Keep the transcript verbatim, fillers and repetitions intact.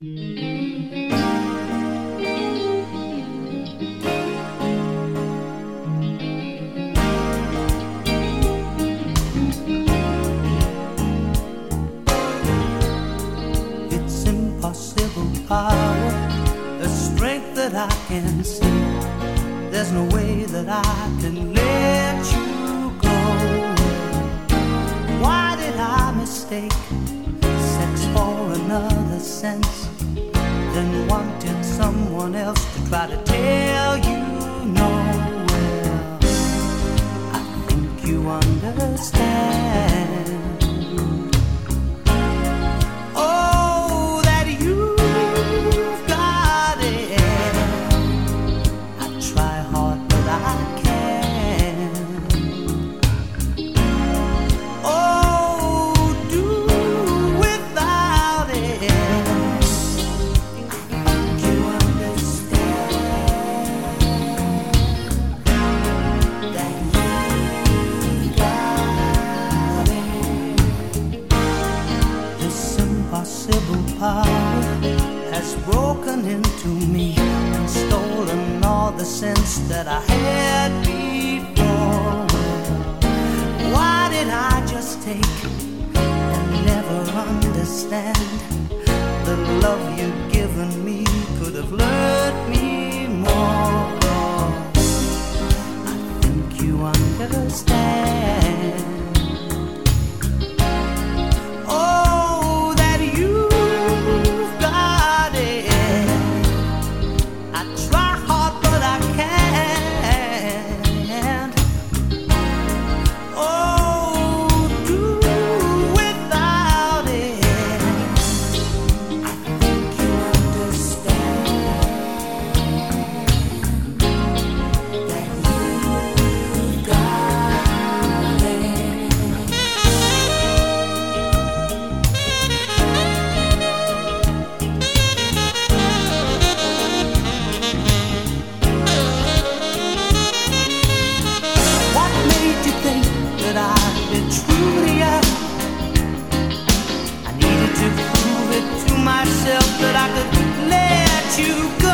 It's impossible power, a strength that I can see. There's no way that I can let you go. Why did I mistake sex for another sense, then wanted someone else to try to tell you no? Well, I think you understand. Oh, that you've got it. I try hard, but I can't. Oh, do without it. You understand that you got it. This impossible power has broken into me and stolen all the sense that I had before. Why did I just take and never understand? The love you've given me could have learned me more. I think you understand. Oh, that you've got it. I try hard, but I can't. Oh, do without it. I think you understand that you've got it. What made you think that I'd be true to you? I needed to prove it to myself that I could let you go.